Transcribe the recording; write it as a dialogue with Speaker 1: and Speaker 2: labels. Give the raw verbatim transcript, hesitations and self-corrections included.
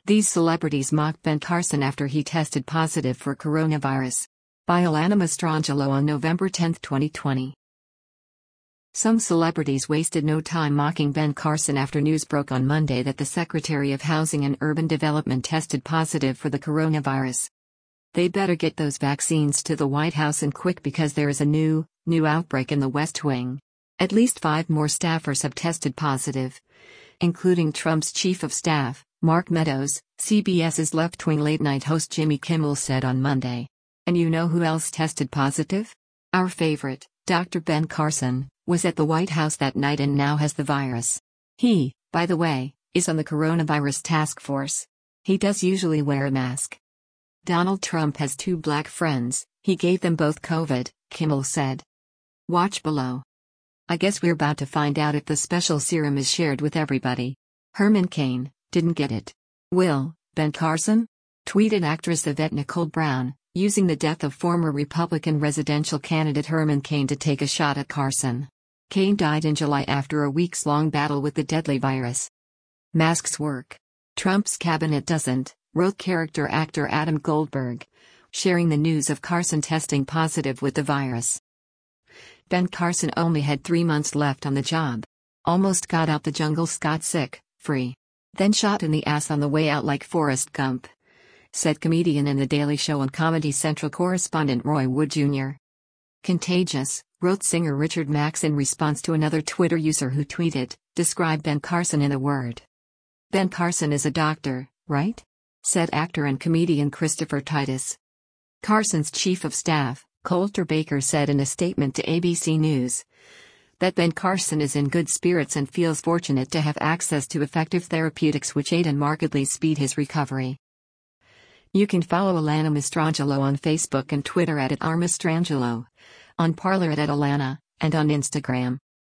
Speaker 1: These celebrities mocked Ben Carson after he tested positive for coronavirus. By Alana Mastrangelo on November tenth, twenty twenty. Some celebrities wasted no time mocking Ben Carson after news broke on Monday that the Secretary of Housing and Urban Development tested positive for the coronavirus. They'd better get those vaccines to the White House and quick because there is a new, new outbreak in the West Wing. At least five more staffers have tested positive, including Trump's chief of staff, Mark Meadows, CBS's left-wing late-night host Jimmy Kimmel said on Monday. And you know who else tested positive? Our favorite, Doctor Ben Carson, was at the White House that night and now has the virus. He, by the way, is on the coronavirus task force. He does usually wear a mask. Donald Trump has two black friends, he gave them both COVID, Kimmel said. Watch below. I guess we're about to find out if the special serum is shared with everybody. Herman Cain didn't get it. Will Ben Carson? Tweeted actress Yvette Nicole Brown, using the death of former Republican presidential candidate Herman Cain to take a shot at Carson. Cain died in July after a weeks-long battle with the deadly virus. Masks work. Trump's cabinet doesn't, wrote character actor Adam Goldberg, sharing the news of Carson testing positive with the virus. Ben Carson only had three months left on the job. Almost got out the jungle scot-sick, free. Then shot in the ass on the way out like Forrest Gump, said comedian and The Daily Show and Comedy Central correspondent Roy Wood Junior Contagious, wrote singer Richard Max in response to another Twitter user who tweeted, describe Ben Carson in a word. Ben Carson is a doctor, right? Said actor and comedian Christopher Titus. Carson's chief of staff, Coulter Baker, said in a statement to A B C News that Ben Carson is in good spirits and feels fortunate to have access to effective therapeutics which aid and markedly speed his recovery. You can follow Alana Mastrangelo on Facebook and Twitter at, at r mastrangelo, on Parler at, at Alana, and on Instagram.